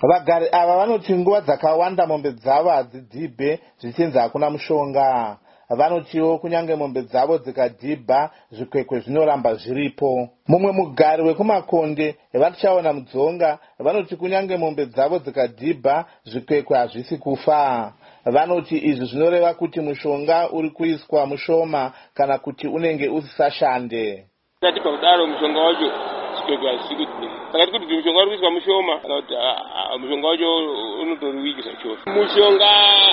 Vagari ava vanoti nguva dzakawanda mombe dzavo hadzidhibhe zvichinzi hakuna mushonga. Vanotiwo kunyange mombe dzavo dzikadhibha zvikwekwe zvinoramba zviripo. Mumwe mugari wekumakonde vatichaona mudzonga vanoti kunyange mombe dzavo dzikadhibha zvikwekwe hazvisi kufa. Vanoti izvi zvinoreva kuti mushonga uri kuiswa mushoma kana kuti unenge usisashande. Tatipa kudaro mushonga wacho zvikwekwe hazvisi kuti pakati kuti mushonga uri kuiswa mushoma kana kuti mushonga wacho unotori wiki zvachose. Mushonga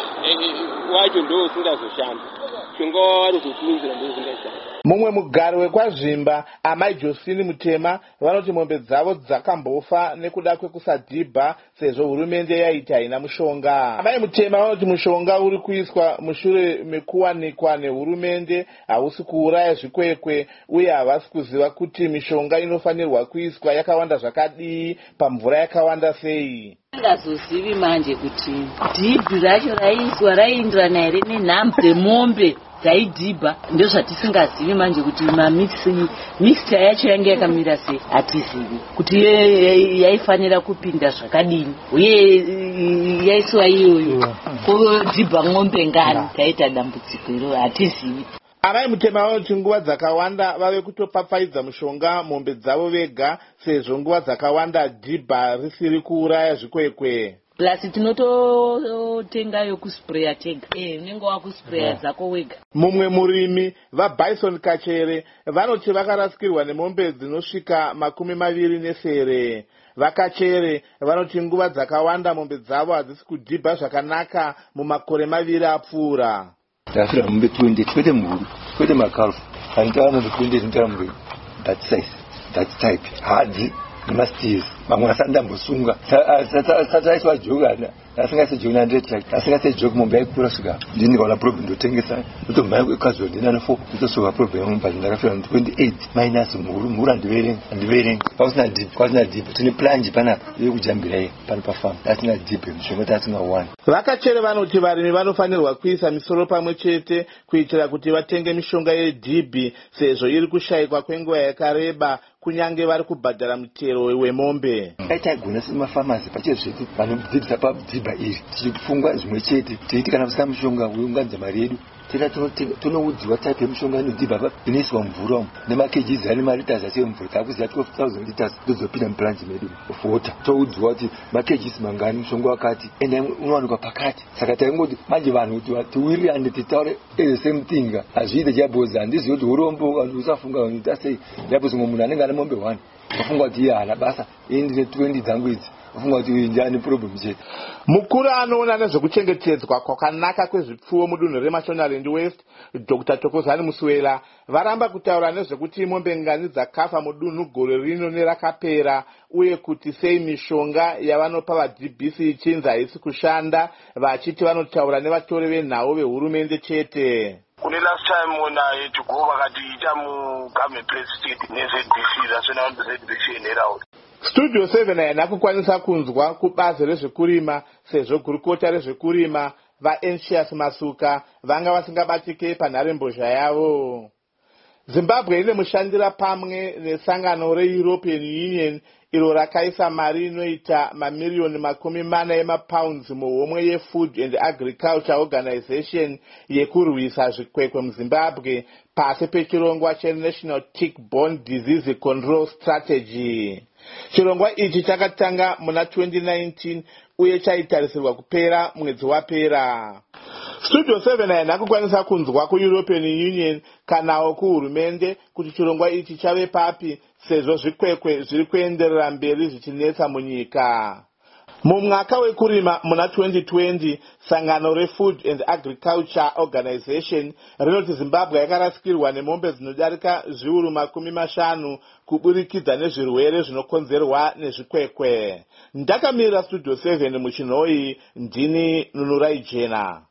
wacho ndo usingazoshanda. Mushonga wanozotunzira ndo usingashanda. Mumwe mugari wekwazvimba amai Josini Mutema vanoti mombe dzavo dzakambofa nekuda kwekusadhibha sezvo hurumende yaita haina mushonga. Amai Mutema vanoti mushonga uri kuiswa mushure mekuwanikwa nehurumende hausi kuuraya zvikwekwe uye havasi kuziva kuti mishonga inofanirwa kuiswa yakawanda zvakadii pamvura yakawanda sei. Tingazozivi manje kuti dhibhi racho raiswa raienderana here nenhamba dzemombe dzaidhibha. Ndozvatisingazivi manje kuti mixture yacho yange yakamira sei. Hatizivi kuti yaifanira kupinda zvakadini uye yaiswa iyoyo kodhibha mombe ngani. Taita dambudziko iro hatizivi. Amai Mutema vanoti nguva dzakawanda vave kutopapfaidza mushonga mombe dzavo vega sezvo nguva dzakawanda dhibha risiri kuuraya zvikwekwe. Plus tinototenga yokuspreya tega. Unenge wakuspreya dzako wega. Mumwe murimi vaBison Kachere vanoti vakarasikirwa nemombe dzinosvika 20 Vakachere vanoti nguva dzakawanda mombe dzavo hadzisi kudhibha zvakanaka mumakore 2 apfuura. Tafira mombe 20 kwete mhuru kwete makalfu anitawana 20 nitara mhuru that size that type hadzi nemasteers mamwe asandambosunga sataiswa jogana asingase jogana 100 asingase jog mombe yaikura svika ndini kaona problem ndotengesa ndotomhanya kwekazo ndinana 4 ndotosova problem but ndakafira 28 minus mhuru handiverengi pasina deep tine plunge panapa yekujambira iyi pano pafarm asina deep mishonga tasingawana. Vakachere vanoti varimi vanofanirwa kuisa misoro pamwe chete kuitira kuti vatenge mishonga yedhibhi sezvo iri kushayikwa kwenguva yakareba kunyange vari kubhadhara mutero wemombe. Taigona semafamasi pachezvetu vanodzidzisa padhibha iri tichifunga zvimwe chete teiti kana pasina mushonga uunganidza mari yedu tera tonoudziwa type yemushonga inodhibha inoiswa mvura umu nemakejizi ane mariters achive mvura takuziva 12,000 liters ndozopinda muplanji medu ofota toudziwa kuti makejizi mangani mushonga wakati ende unowanikwa pakati. Saka taingoti manje vanhu kuti tiwirirane titaure same thing hazviite chabhoza handizivi kuti urombo vanhu usafunga vanhu tasei yabhoza mumwe munhu anenge ane mombe 1 wafunga kuti iye hana basa indine 20 dzangu idzi wafunga kuti njani problem chete. Mukuru anoona nezvekuchengetedzwa kwakanaka kwezvipfuwo mudunhu reMashonaland West Dr. Thokozani Muswela varamba kutaura nezvekuti mombe ngani dzakafa mudunhu gore rino nerakapera uye kuti sei mishonga yavanopa vaDBC ichinzi haisi kushanda vachiti vanotaura nevatori venhau vehurumende chete. Kune last time when I had to go vakatiita muGovernment Place State neZBC zvasvena kuti ZBC ineraudi. Studio 7 haina kukwanisa kunzwa kubazi rezvekurima sezvo gurukota rezvekurima vaEncius Masuka vanga vasingabatike panharembozha yavo. Zimbabwe ine mushandira pamwe nesangano reEuropean Union iro rakaisa mari inoita mamiliyoni 40 emapounds muhomwe yeFood and Agriculture Organization yekurwisa zvikwekwe muZimbabwe pasi pechirongwa cheNational Tick-Borne Disease Control Strategy. Chirongwa ichi chakatanga muna 2019 uye chaitarisirwa kupera mwedzi wapera. Studio 7 haina kukwanisa kunzwa kuEuropean Union kanawo kuhurumende kuti chirongwa ichi chave papi sezvo zvikwekwe zviri kuenderera mberi zvichinetsa munyika. Mumwaka wekurima muna 2020 sangano reFood and Agriculture Organization rinoti Zimbabwe yakarasikirwa nemombe dzinodarika zviuru 50 kuburikidza nezvirwere zvinokonzerwa nezvikwekwe. Ndakamirira Studio 7 muchinhoi ndini Nunurai Jena.